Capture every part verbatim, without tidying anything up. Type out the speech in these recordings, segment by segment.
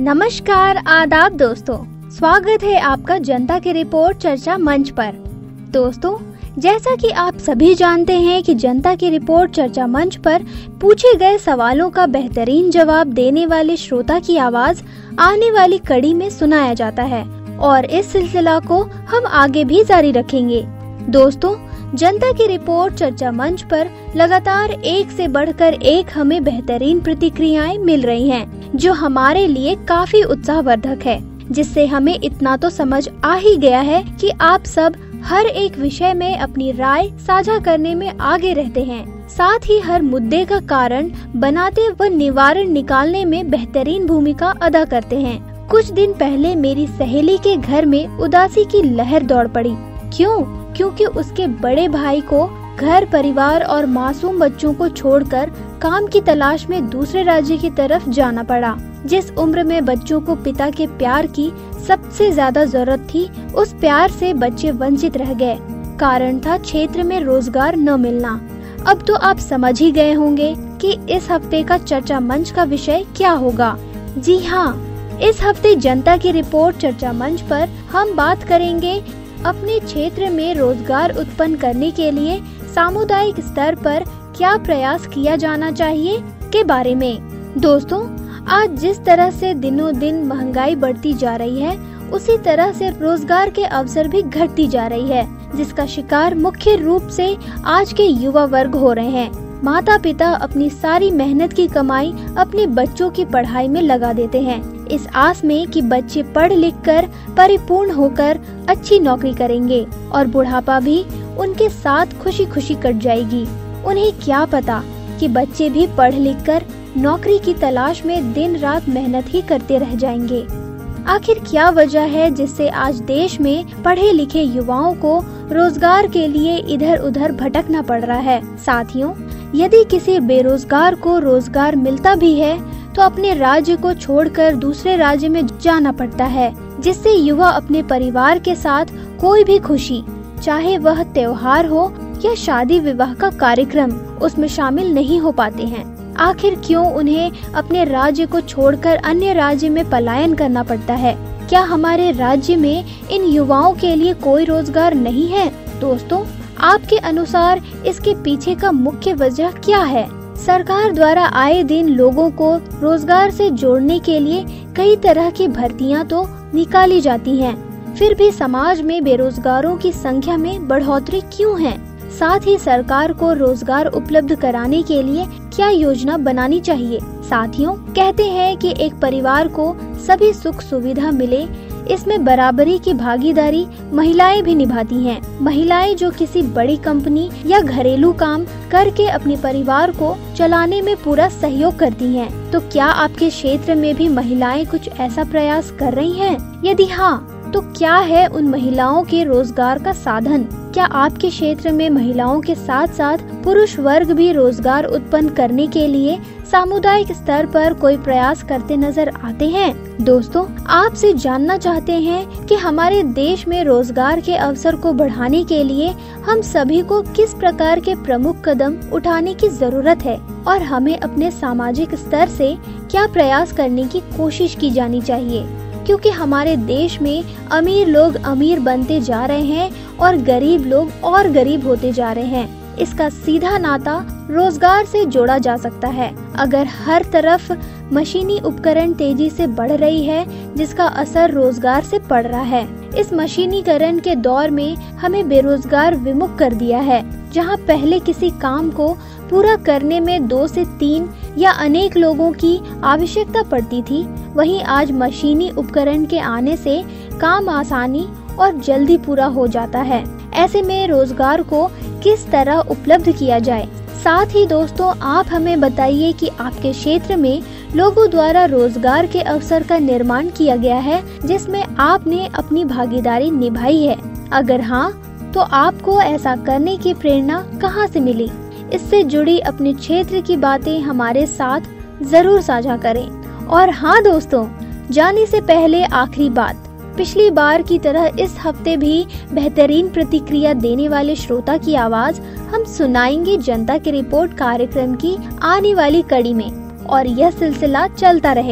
नमस्कार, आदाब दोस्तों। स्वागत है आपका जनता की रिपोर्ट चर्चा मंच पर। दोस्तों, जैसा कि आप सभी जानते हैं कि जनता की रिपोर्ट चर्चा मंच पर पूछे गए सवालों का बेहतरीन जवाब देने वाले श्रोता की आवाज आने वाली कड़ी में सुनाया जाता है और इस सिलसिला को हम आगे भी जारी रखेंगे। दोस्तों, जनता की रिपोर्ट चर्चा मंच पर लगातार एक से बढ़कर एक हमें बेहतरीन प्रतिक्रियाएं मिल रही हैं, जो हमारे लिए काफी उत्साहवर्धक है, जिससे हमें इतना तो समझ आ ही गया है कि आप सब हर एक विषय में अपनी राय साझा करने में आगे रहते हैं, साथ ही हर मुद्दे का कारण बनाते व निवारण निकालने में बेहतरीन भूमिका अदा करते हैं। कुछ दिन पहले मेरी सहेली के घर में उदासी की लहर दौड़ पड़ी। क्यों? क्योंकि उसके बड़े भाई को घर परिवार और मासूम बच्चों को छोड़कर काम की तलाश में दूसरे राज्य की तरफ जाना पड़ा। जिस उम्र में बच्चों को पिता के प्यार की सबसे ज्यादा जरूरत थी, उस प्यार से बच्चे वंचित रह गए। कारण था क्षेत्र में रोजगार न मिलना। अब तो आप समझ ही गए होंगे कि इस हफ्ते का चर्चा मंच का विषय क्या होगा। जी हाँ, इस हफ्ते जनता की रिपोर्ट चर्चा मंच पर हम बात करेंगे अपने क्षेत्र में रोजगार उत्पन्न करने के लिए सामुदायिक स्तर पर क्या प्रयास किया जाना चाहिए के बारे में। दोस्तों, आज जिस तरह से दिनों दिन महंगाई बढ़ती जा रही है, उसी तरह से रोजगार के अवसर भी घटती जा रही है, जिसका शिकार मुख्य रूप से आज के युवा वर्ग हो रहे हैं। माता पिता अपनी सारी मेहनत की कमाई अपने बच्चों की पढ़ाई में लगा देते हैं, इस आस में कि बच्चे पढ़ लिख कर परिपूर्ण होकर अच्छी नौकरी करेंगे और बुढ़ापा भी उनके साथ खुशी खुशी कट जाएगी। उन्हें क्या पता कि बच्चे भी पढ़ लिख कर नौकरी की तलाश में दिन रात मेहनत ही करते रह जाएंगे। आखिर क्या वजह है जिससे आज देश में पढ़े लिखे युवाओं को रोजगार के लिए इधर उधर भटकना पड़ रहा है? साथियों, यदि किसी बेरोजगार को रोजगार मिलता भी है तो अपने राज्य को छोड़कर दूसरे राज्य में जाना पड़ता है, जिससे युवा अपने परिवार के साथ कोई भी खुशी, चाहे वह त्योहार हो या शादी विवाह का कार्यक्रम, उसमें शामिल नहीं हो पाते हैं। आखिर क्यों उन्हें अपने राज्य को छोड़कर अन्य राज्य में पलायन करना पड़ता है? क्या हमारे राज्य में इन युवाओं के लिए कोई रोजगार नहीं है? दोस्तों, आपके अनुसार इसके पीछे का मुख्य वजह क्या है? सरकार द्वारा आए दिन लोगों को रोजगार से जोड़ने के लिए कई तरह की भर्तियां तो निकाली जाती हैं, फिर भी समाज में बेरोजगारों की संख्या में बढ़ोतरी क्यों है? साथ ही सरकार को रोजगार उपलब्ध कराने के लिए क्या योजना बनानी चाहिए? साथियों, कहते हैं कि एक परिवार को सभी सुख सुविधा मिले, इसमें बराबरी की भागीदारी महिलाएं भी निभाती हैं। महिलाएं जो किसी बड़ी कंपनी या घरेलू काम करके अपने परिवार को चलाने में पूरा सहयोग करती हैं। तो क्या आपके क्षेत्र में भी महिलाएं कुछ ऐसा प्रयास कर रही हैं? यदि हाँ, तो क्या है उन महिलाओं के रोजगार का साधन? क्या आपके क्षेत्र में महिलाओं के साथ साथ पुरुष वर्ग भी रोजगार उत्पन्न करने के लिए सामुदायिक स्तर पर कोई प्रयास करते नजर आते हैं? दोस्तों, आपसे जानना चाहते हैं कि हमारे देश में रोजगार के अवसर को बढ़ाने के लिए हम सभी को किस प्रकार के प्रमुख कदम उठाने की जरूरत है और हमें अपने सामाजिक स्तर से क्या प्रयास करने की कोशिश की जानी चाहिए, क्योंकि हमारे देश में अमीर लोग अमीर बनते जा रहे हैं और गरीब लोग और गरीब होते जा रहे हैं। इसका सीधा नाता रोजगार से जोड़ा जा सकता है। अगर हर तरफ मशीनी उपकरण तेजी से बढ़ रही है, जिसका असर रोजगार से पड़ रहा है। इस मशीनीकरण के दौर में हमें बेरोजगार विमुख कर दिया है। जहां पहले किसी काम को पूरा करने में दो से तीन या अनेक लोगों की आवश्यकता पड़ती थी, वहीं आज मशीनी उपकरण के आने से काम आसानी और जल्दी पूरा हो जाता है। ऐसे में रोजगार को किस तरह उपलब्ध किया जाए? साथ ही दोस्तों, आप हमें बताइए कि आपके क्षेत्र में लोगों द्वारा रोजगार के अवसर का निर्माण किया गया है, जिसमें आपने अपनी भागीदारी निभाई है। अगर हाँ, तो आपको ऐसा करने की प्रेरणा कहाँ से मिली? इससे जुड़ी अपने क्षेत्र की बातें हमारे साथ जरूर साझा करें। और हाँ दोस्तों, जाने से पहले आखिरी बात, पिछली बार की तरह इस हफ्ते भी बेहतरीन प्रतिक्रिया देने वाले श्रोता की आवाज हम सुनाएंगे जनता की रिपोर्ट कार्यक्रम की आने वाली कड़ी में, और यह सिलसिला चलता रहेगा।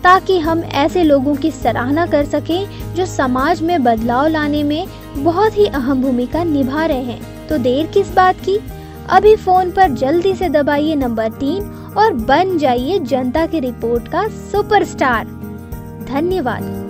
ताकि हम ऐसे लोगों की सराहना कर सकें जो समाज में बदलाव लाने में बहुत ही अहम भूमिका निभा रहे हैं। तो देर किस बात की, अभी फोन पर जल्दी से दबाइए नंबर तीन और बन जाइए जनता की रिपोर्ट का सुपरस्टार। धन्यवाद।